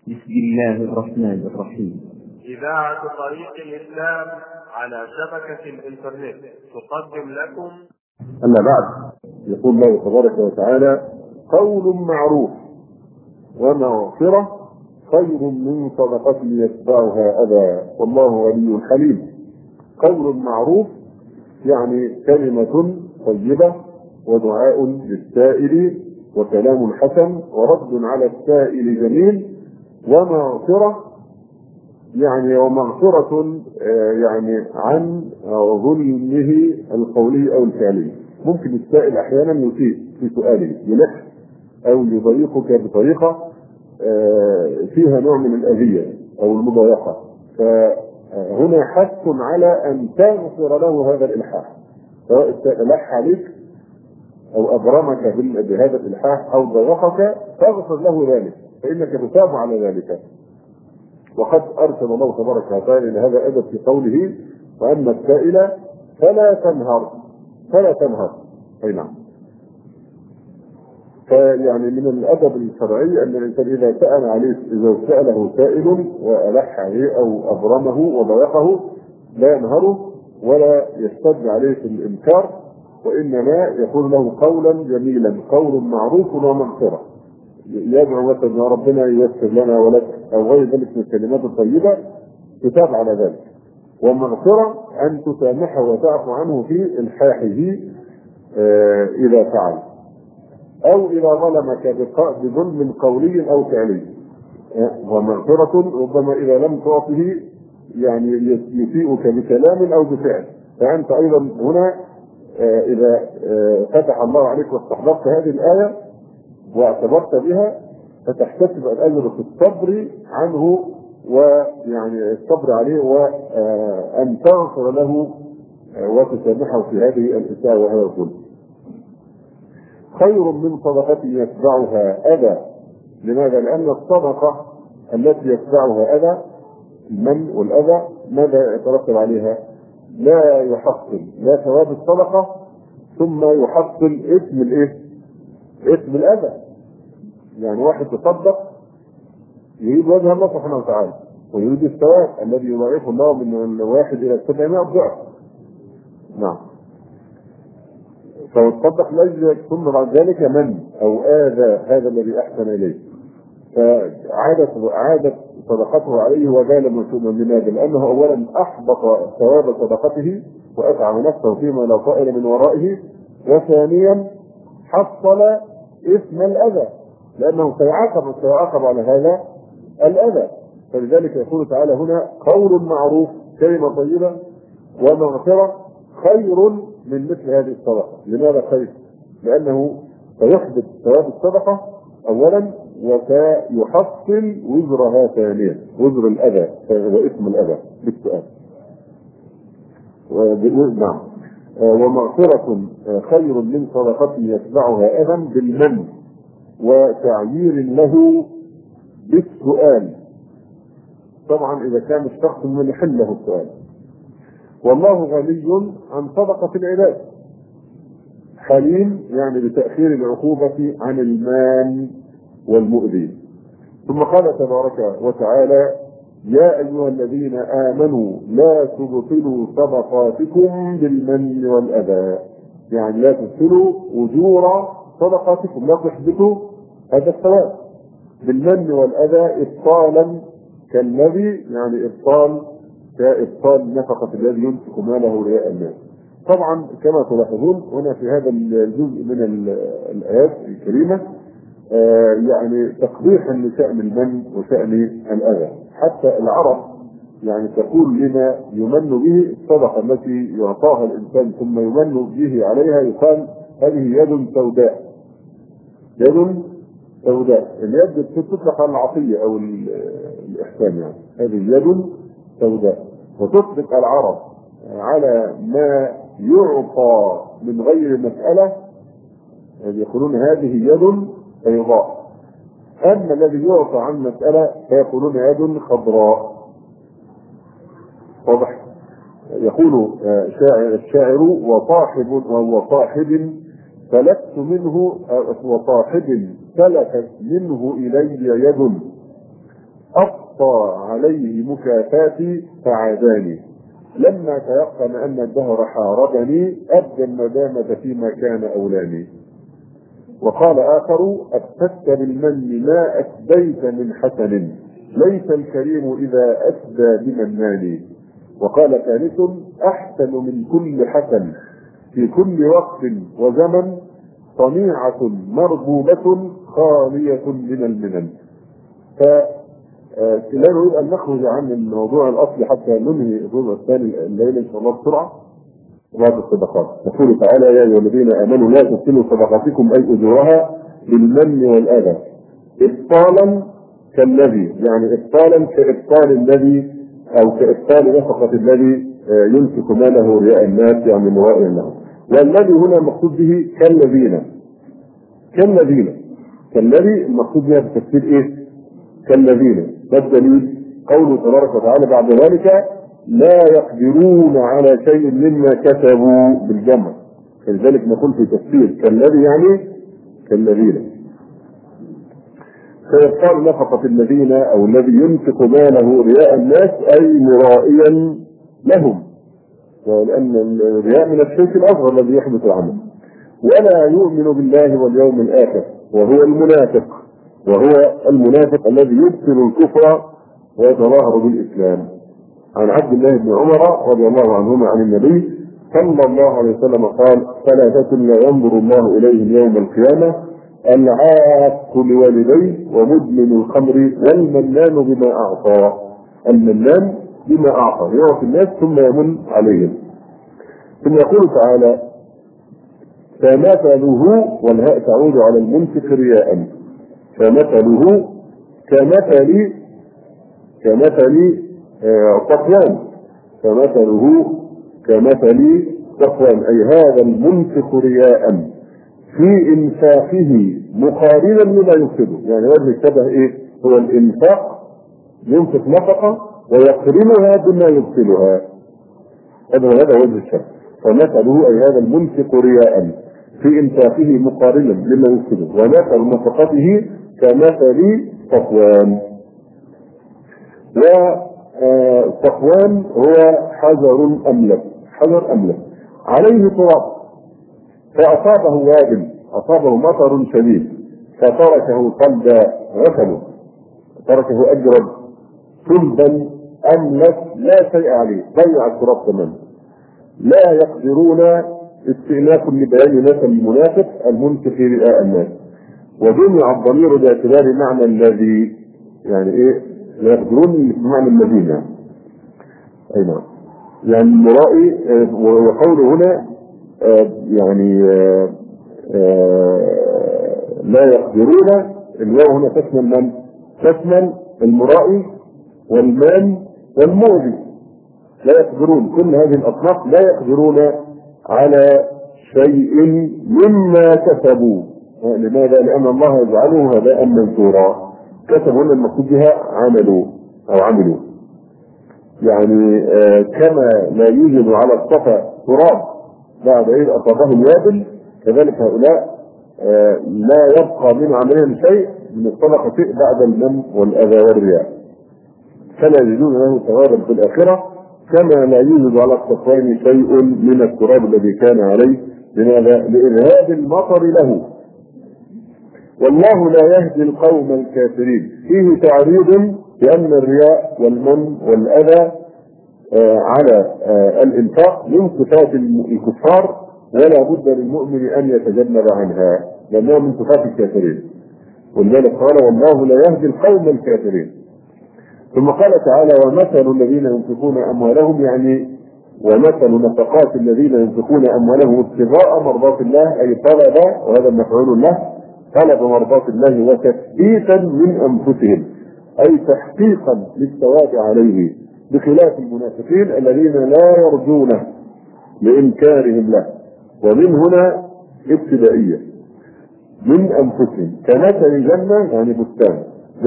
بسم الله الرحمن الرحيم. إذاعة طريق الإسلام على شبكة الإنترنت تقدم لكم. أما بعد، يقول الله تبارك وتعالى: قول معروف ومغفرة خير من صدقة يتبعها أذى والله غني حليم. قول معروف يعني كلمة طيبة ودعاء للسائل وكلام حسن ورد على السائل جميل. ومغفرة يعني ومغفرة يعني عن ظلمه القولي أو الفعلي. ممكن السائل أحيانا يسيء في سؤاله، يلح أو يضايقك بطريقة فيها نوع من الأذية أو المضايقة، فهنا حث على أن تغفر له هذا الإلحاح، سواء لح عليك أو أبرمك بهذا الإلحاح أو ضايقك، فاغفر له ذلك فإنك تثاب على ذلك. وقد أرسل الله تبارك وتعالى إلى هذا أدب في قوله: وأما السائل فلا تنهر. أي نعم. فيعني من الأدب الشرعي أن الإنسان إذا سأله سائل وألح عليه أو أبرمه وضايقه لا ينهره ولا يشتد عليه في الإنكار، وإنما يقول له قولا جميلا، قول معروف ومغفرة، يدعو مثلا يا ربنا ييسر لنا ولك أو غير ذلك من الكلمات الطيبة، تتاب على ذلك. ومغفرة أن تسامحه وتعفو عنه في إلحاحه إذا فعل، أو إذا ظلمك بظلم قولي أو فعلي. ومغفرة ربما إذا لم تعطه يعني يسيئك بكلام أو بفعل، فأنت أيضا هنا إذا فتح الله عليك واستحضرت هذه الآية واعتبرت بها، فتحتسب الأجر في الصبر عنه ويعني الصبر عليه، وأن تغفر له وتسامحه في هذه الإساءة وهذا الظلم. خير من صدقة يتبعها أذى. لماذا؟ لأن الصدقة التي يتبعها أذى، المن والأذى، ماذا يترتب عليها؟ لا يحصل لا ثواب الصدقة ثم يحصل اسم الأذى. يعني واحد تصدق يريد وجه الله سبحانه وتعالى ويريد الثواب الذي يضاعفه الله من 1 إلى 700 ضعف. نعم. فيتصدق لأجل ثم بعد ذلك من أو آذى هذا الذي أحسن إليه، فعادت صدقته عليه وبال مسوما. لماذا؟ لأنه أولا أحبط ثواب صدقته وأتعب نفسه فيما لا طائل من ورائه، وثانيا حصل اسم الأذى لأنه سيعاقب على هذا الأذى. فلذلك يقول تعالى هنا: قول معروف، كلمة طيبة، ومغفرة خير من مثل هذه الصدقة. لماذا خير؟ لأنه سيحبط ثواب الصدقة أولا وسيحصل وزرها ثانيا، وزر الأذى واسم الأذى بالسؤال. نعم. ومغفرة خير من صدقة يتبعها أذى بالمن وتعيير له بالسؤال، طبعا إذا كان الشخص من يحل له السؤال. والله غني عن صدقة العباد، حليم يعني بتأخير العقوبة عن المان والمؤذي. ثم قال تبارك وتعالى: يا أيها الذين آمنوا لا تبطلوا صدقاتكم بالمن والأذى. يعني لا تبطلوا أجور صدقاتكم، لا تحبطوا هذا الثواب بالمن والأذى إبطالا كالذي يعني إبطال كإبطال نفقة الذي ينفق ماله رياء الناس. طبعا كما تلاحظون هنا في هذا الجزء من الآيات الكريمة يعني تقبيحا لشأن المن وشأن الأذى. حتى العرب يعني تقول لما يمن به الصدقة التي يعطاها الإنسان ثم يمن به عليها، يقال هذه يد سوداء. يد سوداء، اليد تطلق على العطية أو الإحسان، يعني هذه يد سوداء. وتطلق العرب على ما يعطى من غير مسألة، يقولون هذه يد بيضاء. أما الذي يعطى عن مسألة فيقولون يد خضراء. واضح؟ يقول الشاعر: وصاحب فلت منه، وصاحب سلكت منه إلي يد أقصى عليه مكافاتي فعاداني، لما تيقن أن الدهر حاربني أبدى الندامة فيما كان أولاني. وقال آخر: أفسدت بالمن ما أسديت من حسن، ليس الكريم إذا أسدى بمنان. وقال ثالث: أحسن من كل حسن في كل وقت وزمن، صنيعة مربوبة خالية من المنن. لا نريد أن نخرج عن الموضوع الأصلي حتى ننهي الربع الثاني الليلة إن شاء الله بسرعة. بعض الصدقات يقول تعالى: يا أيها الذين آمنوا لا تبطلوا صدقاتكم أي أجورها بالمن والأذى إبطالا كالذي، يعني إبطالا كإبطال الذي أو كإبطال نفقة الذي يمسك ماله رياء الناس، يعني مرائيا له. والذي هنا مقصود به كالذين كالذي المقصود بها بتفسير إيه؟ كالذين. والدليل قوله تبارك وتعالى بعد ذلك: لا يقدرون على شيء مما كسبوا بالجمع، فلذلك نقول في تفسير كالذي يعني كالذين. فيقال نفقة الذين أو الذي ينفق ماله رياء الناس أي مرائيا لهم، لأن الرياء من الشرك الأصغر الذي يحدث العمل. ولا يؤمن بالله واليوم الآخر وهو المنافق الذي يبطل الكفر ويتظاهر بالإسلام. عن عبد الله بن عمر رضي الله عنهما عن النبي صلى الله عليه وسلم قال: ثلاثة لا ينظر الله إليهم يوم القيامة: العاق لوالديه ومدمن الخمر والمنان بما أعطى. المنان بما أعطى يعطي الناس ثم يمن عليهم. ثم يقول تعالى: فمثله، والهاء تعود على المنفق رياء، فمثله كمثل صفوان، فمثله كمثل صفوان أي هذا المنفق رياء في إنفاقه مقارنا لما يفسده. يعني وجه الشبه إيه؟ هو الإنفاق، ينفق نفقة ويقرنها بما يفسدها، هذا وجه الشبه. فمثله أي هذا المنفق رياء في إنفاقه مقارنا لما يفسده، ومثل نفقته كمثل صفوان. وصفوان هو حجر أملس عليه تراب، فأصابه وابل، أصابه مطر شديد فتركه صلدا غسله، تركه أجرد صلبا أملس لا شيء عليه، ضيع التراب تماما. لا يقدرون استئناف لبيان مثل المنافق المنفق رئاء الناس، وجمع الضمير باعتبار معنى الذي، يعني ايه لا يقدرون بمعنى الذين، اي نعم، يعني المرائي. وقوله هنا يعني لا يقدرون، الواو هنا تشمل من؟ تشمل المرائي والمان والمؤذي. لا يقدرون، كل هذه الاصناف لا يقدرون على شيء مما كسبوا. لماذا؟ لأن الله يجعله هباء منثورا. كسبوا هنا المقصود بها عملوا، يعني كما لا يوجد على الصفا تراب بعد إذ أصابه الوابل، كذلك هؤلاء لا يبقى من عملهم شيء من الصدقة بعد المن والأذى والرياء، فلا يجدون له ثوابا في الآخرة، كما لا يوجد على الصفوان شيء من التراب الذي كان عليه. لماذا؟ لإذهاب المطر له. والله لا يهدي القوم الكافرين، فيه تعريض بأن الرياء والمن والأذى على الإنفاق من صفات الكفار، ولا بد للمؤمن أن يتجنب عنها لأنها من صفات الكافرين. ولذلك قال: والله لا يهدي القوم الكافرين. ثم قال تعالى: ومثل الذين ينفقون أموالهم، يعني ومثل نفقات الذين ينفقون أموالهم ابتغاء مرضات الله، أي طلب، وهذا مفعول له، طلب مرضات الله وتثبيتا من أنفسهم، أي تحقيقا للثواب عليه، بخلاف المنافقين الذين لا يرجونه لإنكارهم له. ومن هنا ابتدائية من أنفسهم، كمثل جنة يعني بستان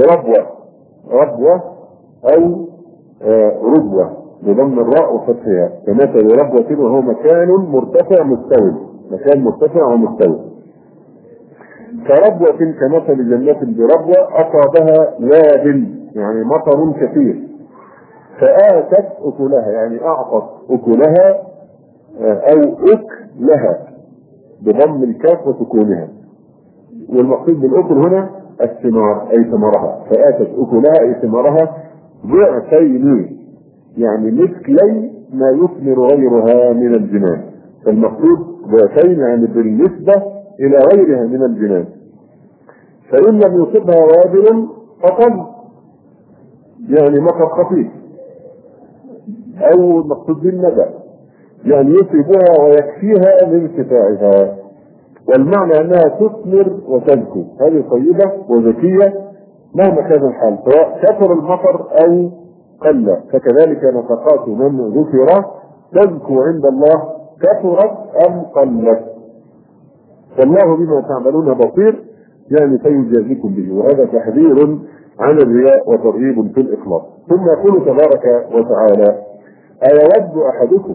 بربوة أو ربوة بضم الراء وفتحها، كمثل ربوة وهو مكان مرتفع ومستوي. كربوة كمثل جنة بربوة أصابها وابل، يعني مطر كثير، فآتت أكلها يعني أعطت أكلها أو أكلها بضم الكاف وسكونها، والمقصود بالأكل هنا الثمار أي ثمرها، فآتت أكلها أي ثمرها ضعفين يعني مثلي ما يثمر غيرها من الجنان، فالمقصود ضعفين يعني بالنسبة إلى غيرها من الجنان. فإن لم يصبها وابل فطل يعني مطر خفيف، أو المقصود بالندى يعني يصيبها ويكفيها من ارتفاعها، والمعنى أنها تثمر وتزكو، هذه طيبة وذكية مهما كان الحال، سواء كثر المطر أو قل، فكذلك نفقات من ذكر تزكو عند الله كثرت أم قلت، والله بما تعملون بصير يعني سيجازيكم به، وهذا تحذير عن الرياء وترغيب في الإخلاص. ثم يقول تبارك وتعالى: أيود أحدكم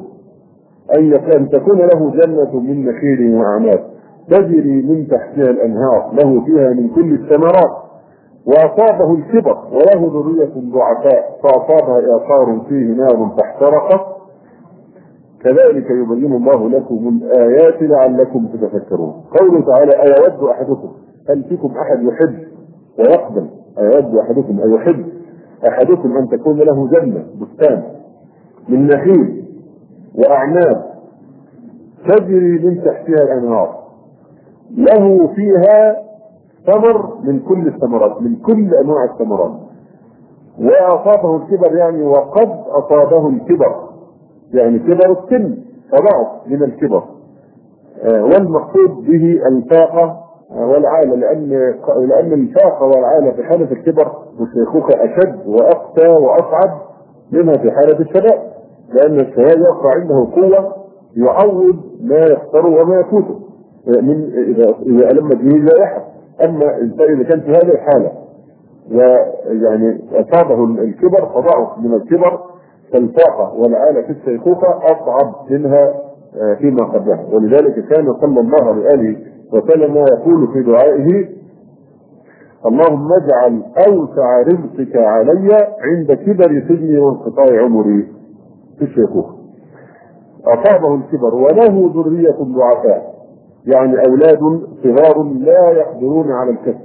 أن تكون له جنة من نخيل وأعناب تجري من تحتها الأنهار له فيها من كل الثمرات وأصابه الكبر وله ذرية ضعفاء فأصابها إعصار فيه نار فاحترقت كذلك يبين الله لكم الآيات لعلكم تتفكرون. قوله تعالى: أيود أحدكم، هل فيكم أحد يحب ويقبل؟ أيود أحدكم أن يحب أحدكم أن تكون له جنة بستان من نخيل وأعناب تجري من تحتها الأنهار له فيها ثمر من كل الثمرات من كل أنواع الثمرات وأصابه الكبر يعني وقد أصابه الكبر يعني كبر السن فضعف من الكبر، والمقصود به الفاقة والعالة، لأن الفاقة والعالة في حالة الكبر والشيخوخة أشد وأقسى وأصعب منها في حالة الشباب، لأن الشباب يقع عنده قوة يعوض ما يخسره وما يفوته من إذا ألمت به جائحة. أما إذا كان في هذه الحالة ويعني أصابه الكبر فضعف من الكبر، فالفاقة والعالة في الشيخوخة أصعب منها فيما قبلها، ولذلك كان صلى الله عليه وسلم يقول في دعائه: اللهم اجعل أوسع رزقك علي عند كبر سني وانقطاع عمري في الشيخوخة. أصابه الكبر وله ذرية ضعفاء يعني أولاد صغار لا يقدرون على الكسب،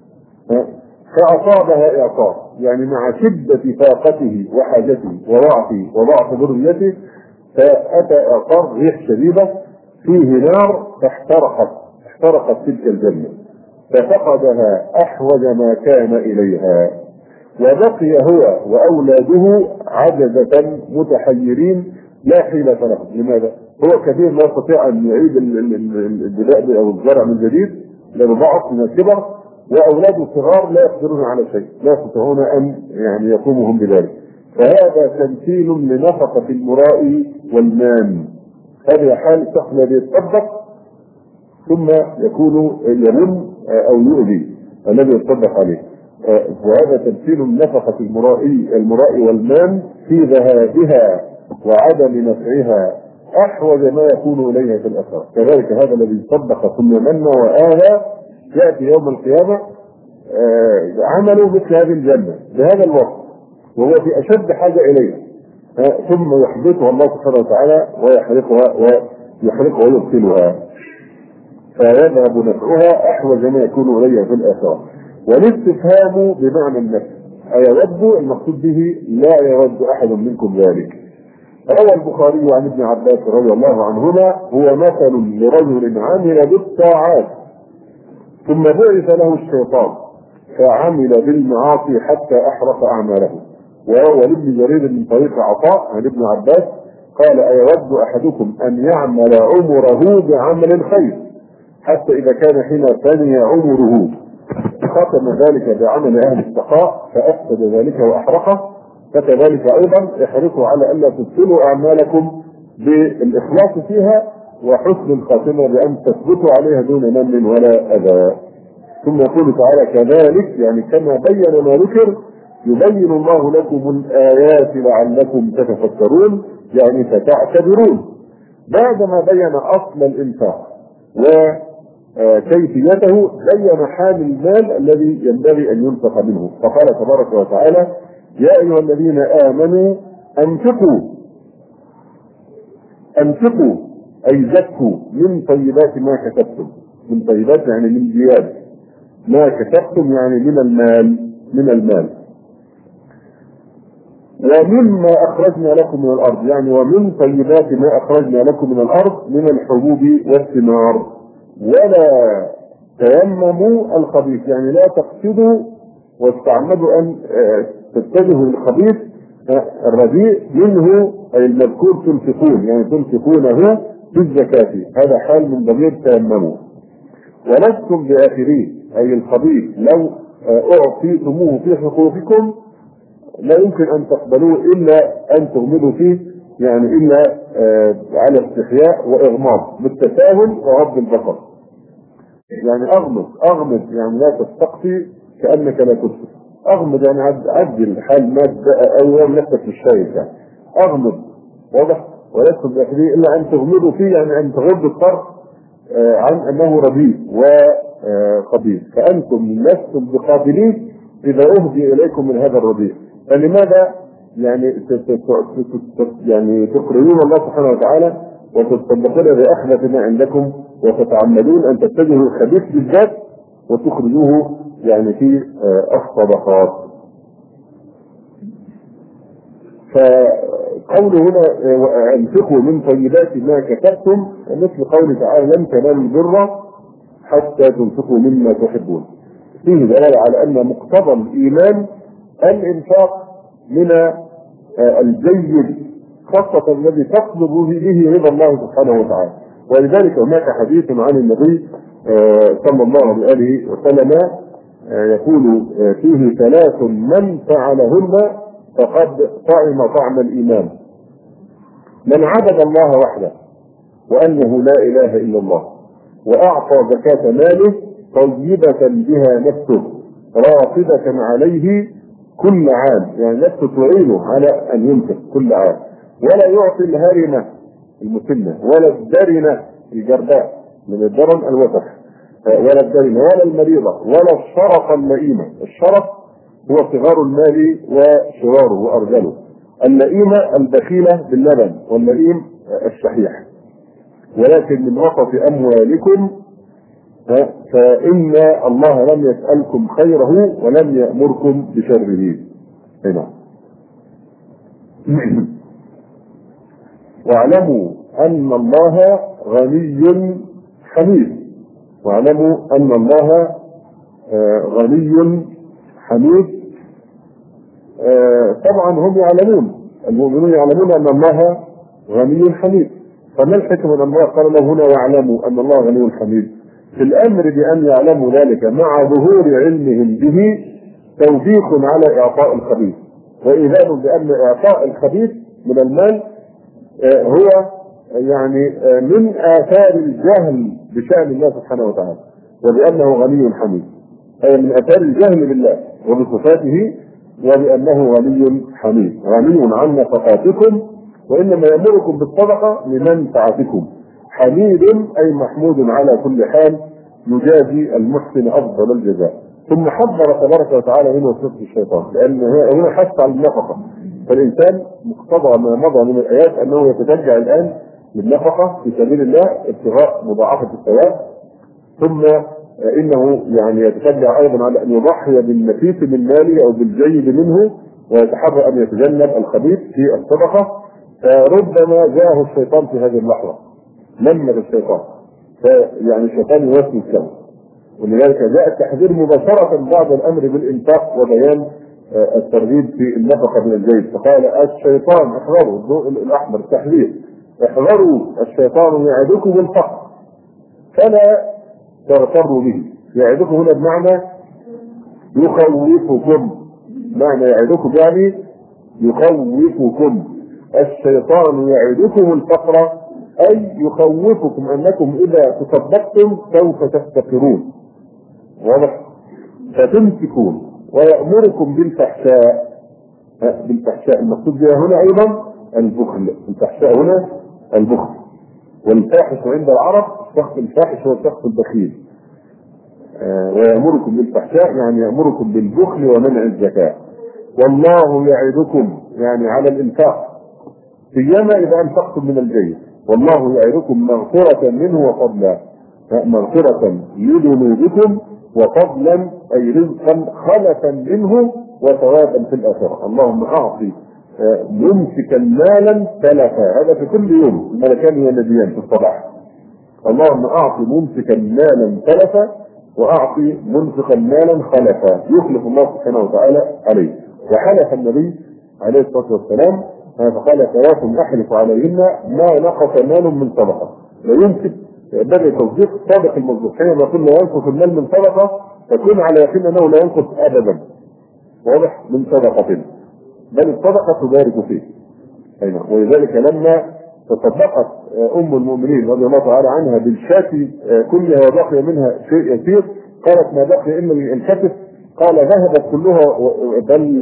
فأصابها إعصار يعني مع شدة فاقته وحاجته وضعف ذريته، فأتى إعصار ريح شديدة فيه نار فاحترقت تلك الجنة ففقدها أحوج ما كان إليها، وبقي هو وأولاده عجزة متحيرين لا حيلة لهم. لماذا؟ هو كبير لا يستطيع أن يعيد البداء أو الزرع من جديد لأنه ضعف من الكبر، وأولاده صغار لا يقدرون على شيء، لا يستطيعون أن يعني يقوموا هم بذلك. فهذا تمثيل لنفقة المراء والمان، هذه حال الشخص الذي يتصدق ثم يكون يمن أو يؤذي الذي يتصدق عليه، وهذا تمثيل نفقة المراء والمان في ذهابها وعدم نفعها أحوج ما يكون إليها في الآخرة. كذلك هذا الذي يصدق ثم من وآها يأتي يوم القيامة عمله مثل هذه الجنة بهذا الوقت وهو في أشد حاجة إليها، ثم يحبطها الله سبحانه وتعالى ويحرقها ويبطلها فيذهب نفعها أحوج ما يكون إليها في الآخرة. والاستفهام بمعنى النفس، أيود المقصود به لا يود أحد منكم ذلك. روى البخاري عن ابن عباس رضي الله عنهما: هو مثل لرجل عمل بالطاعات ثم بعث له الشيطان فعمل بالمعاصي حتى أحرق أعماله. وروى لابن جرير من طريق عطاء عن ابن عباس قال: أيود أحدكم أن يعمل عمره بعمل الخير حتى إذا كان حين ثاني عمره ختم ذلك بعمل أهل التقاء فأفسد ذلك وأحرقه، فكذلك أيضا احرصوا على ألا تبطلوا أعمالكم بالإخلاص فيها وحسن الخاتمة بأن تثبتوا عليها دون من ولا أذى. ثم يقول تعالى: كذلك يعني كما بين ما ذكر يبين الله لكم الآيات لعلكم تتفكرون يعني فتعتبرون. بعدما بين أصل الإنفاق كيفيته بين حال المال الذي ينبغي ان ينفق منه. فقال تبارك وتعالى: يا ايها الذين امنوا انفقوا اي زكوا من طيبات ما كسبتم. من طيبات يعني من زيادة ما كسبتم، يعني من المال. ومما اخرجنا لكم من الارض، يعني ومن طيبات ما اخرجنا لكم من الارض من الحبوب والثمار. ولا تيمموا الخبيث، يعني لا تقصدوا واستعمدوا ان تتجهوا للخبيث الرديء منه اي المذكور تنفقون، يعني تنفقونه في الزكاة. هذا حال من ضمير تيمموا. ولستم باخرين، اي الخبيث لو اعطيتموه في حقوقكم لا يمكن ان تقبلوه الا ان تغمضوا فيه، يعني الا على استحياء واغماض بالتساهل وغض البصر. يعني اغمض يعني لا تستقصي كانك لا تبصر. اغمض يعني عدل حال ما اول نفسك مش شايف، يعني اغمض. واضح؟ ولستم باخرين الا ان تغمضوا فيه، يعني ان تغضوا الطرف عن انه رديء وخبيث، فانتم لستم بقابلين اذا اهدي اليكم من هذا الرديء. فلماذا يعني تقررون الله سبحانه وتعالى وتتصدقون باخلة ما عندكم وتتعمدون ان تتجهوا الخبيث بالذات وتخرجوه يعني في الصدقات. فقوله هنا انفقوا من طيبات ما كسبتم مثل قوله تعالى: لن تنالوا البر حتى تنفقوا مما تحبون. فيه دلاله على ان مقتضى الايمان الانفاق من الجيد، خاصة الذي تطلب به رضا الله سبحانه وتعالى. ولذلك هناك حديث عن النبي صلى الله عليه وسلم يقول فيه: ثلاث من فعلهن فقد طعم الإيمان: من عبد الله وحده وأنه لا إله إلا الله، وأعطى زكاة ماله طيبة بها نفسه راقبة عليه كل عام، يعني نفسه تعينه على أن ينفق كل عام، ولا يعطي الهرمة المسنة ولا الدرنة الجرداء من الدرن الوسخ، ولا الدرنة ولا المريضة ولا الشرف اللئيمة. الشرف هو صغار المال وشراره وأرجله، اللئيمة البخيلة باللبن، واللئيم الشحيح. ولكن من وسط أموالكم فإن الله لم يسألكم خيره ولم يأمركم بشره. هنا واعلموا أن الله غني حميد. واعلموا أن الله غني حميد. طبعا هم يعلمون، المؤمنون يعلمون أن الله غني حميد. فما الحكمة أن الله قال له هنا: واعلموا أن الله غني حميد؟ في الأمر بأن يعلموا ذلك مع ظهور علمهم به توبيخ على إعطاء الخبيث، وإذان بأن إعطاء الخبيث من المال هو يعني من آثار الجهل بشأن الله سبحانه وتعالى، وبأنه غني حميد، أي من آثار الجهل بالله وبصفاته، وبأنه غني حميد، غني عن نفقاتكم، وإنما يأمركم بالصدقة لمنفعتكم. حميد أي محمود على كل حال، يجازي المحسن أفضل الجزاء. ثم حذر تبارك وتعالى من وسوسة الشيطان، لأن هنا حث على النفقة. فالإنسان مقتضى ما مضى من الآيات أنه يتشجع الآن بالنفقة في سبيل الله ابتغاء مضاعفة الثواب، ثم إنه يعني يتشجع أيضا على أن يضحي بالنفيس من ماله أو بالجيد منه، ويتحرى أن يتجنب الخبيث في الصدقة. فربما جاءه الشيطان في هذه اللحظة، لمة الشيطان، يعني الشيطان يوسوس له. ولذلك جاء التحذير مباشرة بعد الأمر بالإنفاق وبيان الترغيب في النفقة من الجيد. فقال الشيطان احذروا، الضوء الأحمر تحذير: احذروا الشيطان يعدكم الفقر فلا تغتروا به. يعدكم هنا بمعنى يخوفكم، معنى يعدكم يعني يخوفكم. الشيطان يعدكم الفقر أي يخوفكم أنكم إذا تصدقتم سوف تفتقرون، واضح؟ فتمسكون. ويأمركم بالفحشاء. بالفحشاء المقصود بها هنا أيضا البخل. الفحشاء هنا البخل. والفاحش عند العرب الشخص الفاحش هو الشخص البخيل، ويأمركم بالفحشاء يعني يأمركم بالبخل ومنع الزكاة. والله يعدكم يعني على الإنفاق سيما إذا أنفقتم من الجيد. والله يعدكم مغفرة منه وفضلا، مغفرة لذنوبكم وفضلا أي رزقا خلفا منه وثوابا في الآخرة. اللهم أعطي ممسكا مالا تلفا، هذا في كل يوم الملكان والنبيان في الصباح. اللهم أعطي ممسكا مالا تلفا وأعطي منفقا مالا خلفا، يخلف الله سبحانه وتعالى عليه. وحلف النبي عليه الصلاة والسلام فقال ثلاث أحلف عليهن ما نقص مال من صدقة. لا يمكن بدأ تصديق صادق المصدوق حينما قلنا ينقص المال من صدقة فكون على يقين أنه لا ينقص أبدا، واضح، من صدقة، بل الصدقة تبارك فيه. أيضا ولذلك لما تصدقت أم المؤمنين رضي الله تعالى عنها بالشاة كلها وبقي منها شيء يسير، قالت ما بقي إلا الكتف، قال ذهبت كلها بل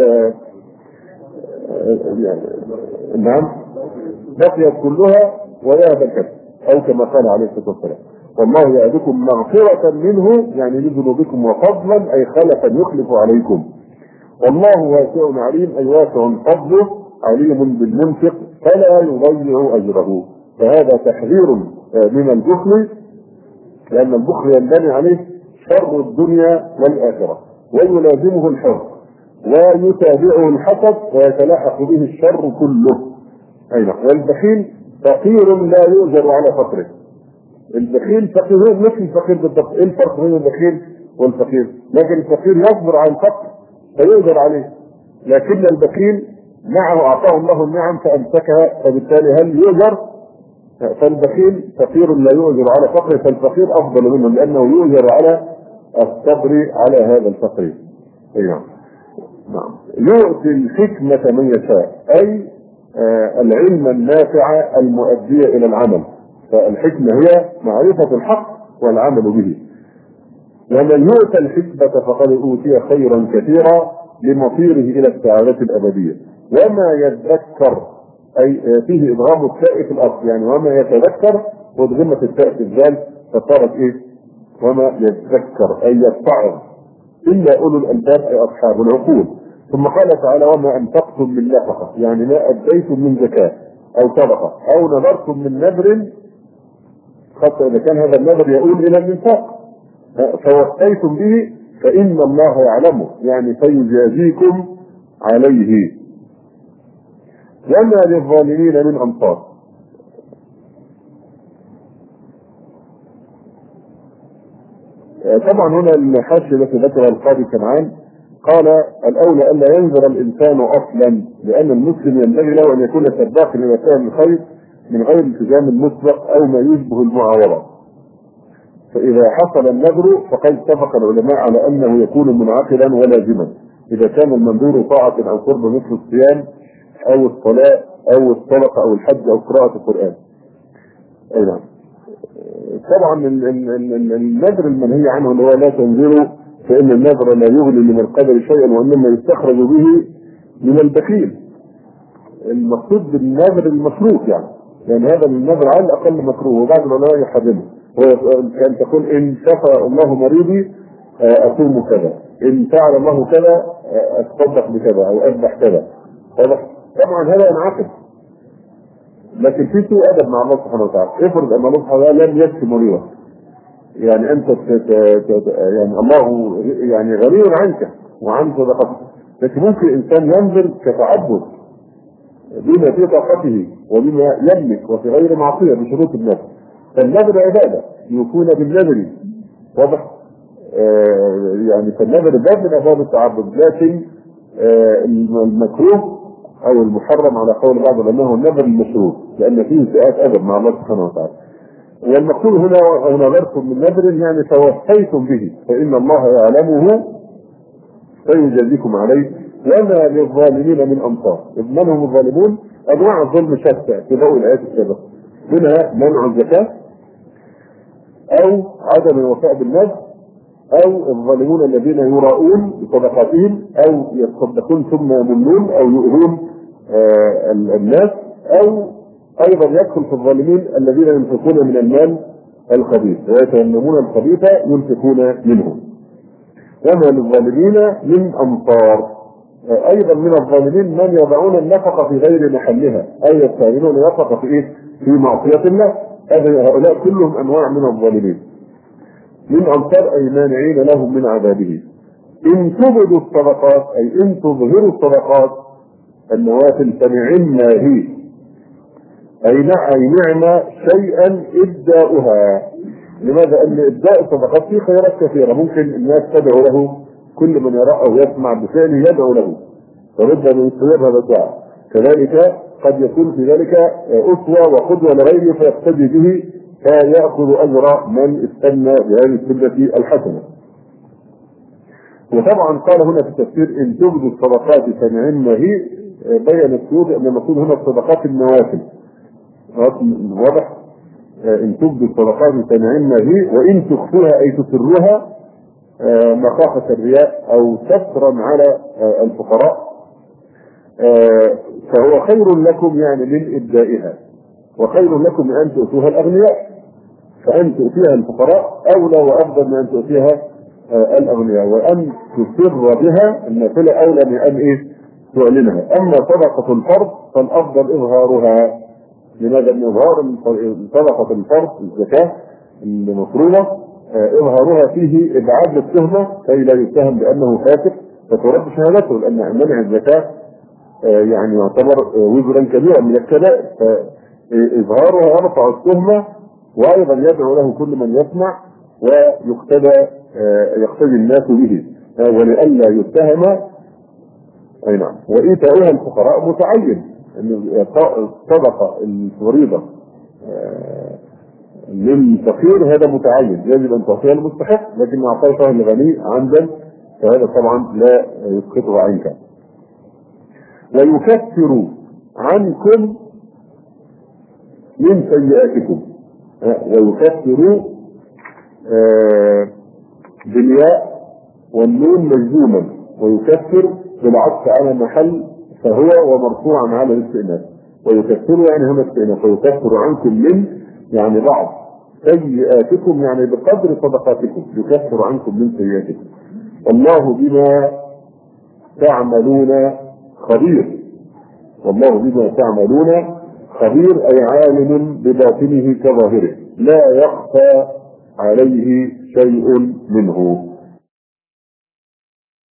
يعني نعم بقيت كلها وذهب الكتف، أو كما قال عليه الصلاة والسلام. والله يعدكم مغفرة منه يعني لذنوبكم وفضلا أي خلفا يخلف عليكم. والله واسع عليم أي واسع فضله عليم بالمنفق فلا يضيع أجره. فهذا تحذير من البخل، لأن البخل ينبني عليه شر الدنيا والآخرة ويلازمه الحر ويتابعه الحسد ويتلاحق به الشر كله. أيضا والبخيل فقير لا يؤجر على فقره. البخيل فقير مثل الفقير بالضبط. ايه الفرق بين البخيل والفقير؟ لكن الفقير يصبر على الفقر فيؤجر عليه، لكن البخيل معه اعطاه الله النعم فامسكها فبالتالي هل يؤجر؟ فالبخيل فقير لا يؤجر على فقره، فالفقير افضل منه لانه يؤجر على الصبر على هذا الفقر. ايوه نعم. يؤتي الحكمة من يشاء اي العلم النافع المؤدي الى العمل. فالحكمة هي معرفة الحق والعمل به. ومن يؤتى الحكمة فقد أوتي خيرا كثيرا لمصيره إلى السعادة الأبدية. وما يذكر أي فيه إدغام التاء في الأصل، يعني وما يتذكر وادغمت التاء في الزال فصارت إيه؟ وما يذكر أي يتعظ إلا أولو الألباب أي أصحاب العقول. ثم قال تعالى وما أنفقتم من نفقة يعني ما أديتم من زكاة أو صدقة أو نذرتم من نذر، خاصة إذا كان هذا النذر يؤول إلى الإنفاق فوفيتم به فإن الله يعلمه يعني فيجازيكم عليه. وما للظالمين من أنصار. طبعا هنا الحاشية التي ذكرها القاضي كنعان قال الأولى ألا ينذر الإنسان أصلا، لأن المسلم ينبغي له أن يكون سباقا إلى فعل الخير من غير التزام المسبق أو ما يشبه المعاوضة. فإذا حصل النذر فقد اتفق العلماء على أنه يكون منعقدا ولازما إذا كان المنذور طاعة أو قرب مثل الصيام أو الصلاة أو الصدقة أو الحج أو قراءة القرآن. أي نعم. طبعا النذر المنهي عنه اللي هو لا تنذروا فإن النذر لا يغني من القدر شيئا وإنما يستخرج به من البخيل. المقصود بالنذر المشروط يعني هذا النذر على الأقل مكروه وبعض العلماء يحرمه. كان تقول إن شفى الله مريضي أصوم كذا، إن فعل الله كذا أتصدق بكذا أو أذبح كذا. طبعا هذا ينعقد، لكن في سوء أدب مع الله سبحانه وتعالى. افرض أن الله سبحانه وتعالى لم يكفي مريضك، يعني أنت يعني الله يعني غني عنك وعن صدقتك، لكن ممكن إنسان ينذر كتعبد بما في طاقته وبما يملك وفي غير معصية بشروط النذر. فالنذر عبادة يكون بالنذر، واضح؟ يعني فالنذر باب من أبواب التعبد، لكن المكروه أو المحرم على قول بعض العلماء هو النذر المشروط لأن فيه ساءات أدب مع الله سبحانه وتعالى. والمقصود هنا ونذرتم من نذر يعني توفيتم به فإن الله يعلمه فيجازيكم عليه. وما للظالمين من أنصار. من هم الظالمون؟ أنواع الظلم شتى في ضوء الآيات السابقة، منها منع الزكاة أو عدم الوفاء بالنذر أو الظالمون الذين يراؤون بصدقاتهم أو يتصدقون ثم يمنون أو يؤذون الناس، أو أيضا يدخل في الظالمين الذين ينفقون من المال الخبيث ويتيممون الخبيث ينفقون منه. وما للظالمين من أنصار. أيضا من الظالمين من يضعون النفقة في غير محلها، أي يستعملون النفقة في إيه؟ في معصية الله. هؤلاء كلهم أنواع من الظالمين. من أنصار أي مانعين لهم من عذابه. إن تبدوا الصدقات أي إن تظهروا الصدقات النوافل فنعما هي، أي نعم شيئا إبداؤها. لماذا؟ أن إبداء الصدقات فيه خيرات كثيرة، ممكن الناس تدعو له، كل من يرى أو يسمع بفعله يدعو له فربما يستمر هذا الدعاء. كذلك قد يكون في ذلك أسوة وقدوة لغيره فيقتدي به فيأخذ أجر من استنى بهذه السنة الحسنة. وطبعا قال هنا في التفسير إن تبدوا الصدقات فنعما هي، بين السيوطي أن المقصود هنا الصدقات النوافل. واضح؟ إن تبدوا الصدقات فنعما هي، وإن تخفوها أي تسروها مخافة الرياء أو سترا على الفقراء فهو خير لكم يعني من إبدائها، وخير لكم من أن تؤتوها الأغنياء، فأن تؤتيها الفقراء أولى وأفضل من أن تؤتيها الأغنياء، وأن تسر بها النافلة أولى من أن تعلنها. أما صدقة الفرض فالأفضل إظهارها. لماذا؟ من إظهار صدقة الفرض الزكاة المفروضة إظهارها فيه إبعاد للتهمة كي لا يتهم بأنه فاسق فترد شهادته، لأن منع الزكاة يعني يعتبر وزرا كبيرا من الكبائر، فإظهارها يرفع التهمة وأيضا يدعو له كل من يسمع ويقتدي الناس به ولئلا يتهم. أي نعم. وإيتاؤها الفقراء متعين، الصدقة الفريضة للفقير هذا متعين، يجب ان تعطيها المستحق، لكن اعطيتها لغني عمدا فهذا طبعا لا يسقطه عنك. ويكفر عنكم من سيئاتكم. ويكفر بالياء والنون مجزوما، ويكفر بالعطف على محل فهو ومرفوعا على الاستئناف. ويكفر يعني هم الاستئناف، ويكفر عنكم من يعني بعض سيئاتكم يعني بقدر صدقاتكم، يكفر عنكم من سيئاتكم. والله بما تعملون خبير. والله بما تعملون خبير أي عالم بباطنه كظاهره، لا يخفى عليه شيء منه.